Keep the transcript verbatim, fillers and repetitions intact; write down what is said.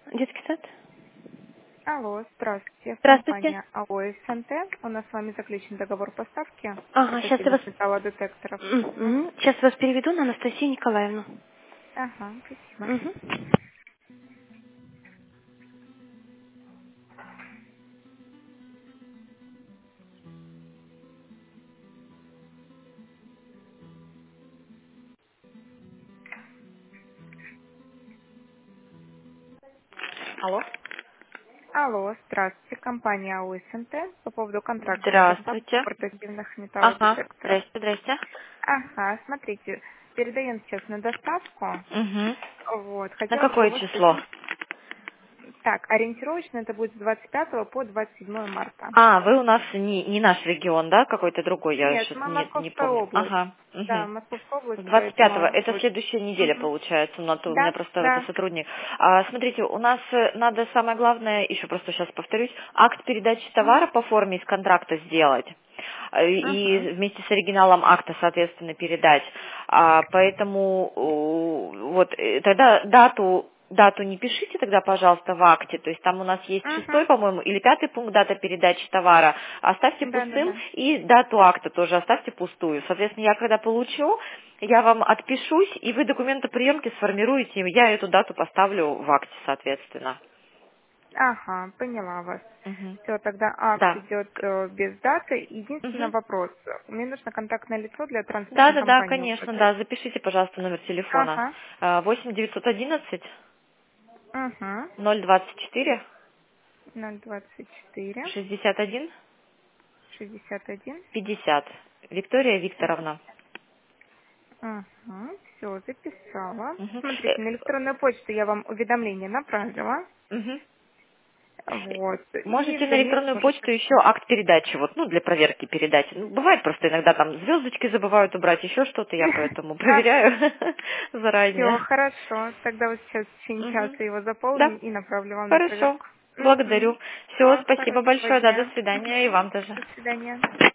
Детский сад? Алло, здравствуйте. Здравствуйте. Компания АО СНТ. У нас с вами заключен договор поставки Ага, сейчас я вас... портативных металлодетекторов. Мгм. Сейчас вас переведу на Анастасию Николаевну. Ага, спасибо. Мгм. Алло. Алло, здравствуйте. Компания АО СНТ по поводу контракта на доставку Здравствуйте. портативных Ага, металлодетекторов. здрасте, здрасте. Ага, смотрите, передаем сейчас на доставку. Угу. Вот, На хотелось бы у какое вас число? спросить. Так, ориентировочно это будет с двадцать пятого по двадцать седьмое марта. А, вы у нас не, не наш регион, да? Какой-то другой, я Нет, сейчас мы не, не Московская помню. область. Ага. Да, Угу. Московская С область, двадцать пятого, поэтому это вот. следующая неделя Мгм. получается, у, нас, у меня Да, просто это да. сотрудник. А, смотрите, у нас э, надо самое главное, еще просто сейчас повторюсь, акт передачи товара Мгм. по форме из контракта сделать э, и Мгм. вместе с оригиналом акта, соответственно, передать. А, поэтому э, вот э, тогда дату дату не пишите тогда, пожалуйста, в акте, то есть там у нас есть шестой, Мгм. по-моему, или пятый пункт дата передачи товара, оставьте Да, да, пустым, да. и дату акта тоже оставьте пустую. Соответственно, я когда получу, я вам отпишусь, и вы документоприемки сформируете, и я эту дату поставлю в акте, соответственно. Ага, поняла вас. Мгм. Все, тогда акт Да. идет э, без даты. Единственный Мгм. вопрос. Мне нужно контактное лицо для Да, транспортной да, да, компании конечно, указать. да. Запишите, пожалуйста, номер телефона. Ага. А, восемь девятьсот одиннадцать Угу. ноль двадцать четыре ноль двадцать четыре шестьдесят один шестьдесят один. пятьдесят. Виктория Викторовна. Угу. Все, записала. Мгм. Э, Смотрите, на электронную почту я вам уведомление направила. мгм. Вот. И Можете в на электронную дальнейшем уже почту еще акт передачи, вот, ну, для проверки передать. Ну, бывает просто иногда там звездочки забывают убрать, еще что-то, я поэтому Ага. проверяю Все, заранее. хорошо. Тогда вот сейчас в течение Мгм. часа его Да, заполню и направлю вам на хорошо. проверку. Угу. Благодарю. Все, Все, спасибо хорошего большое, да, до дня. свидания, и Угу. вам тоже. До свидания.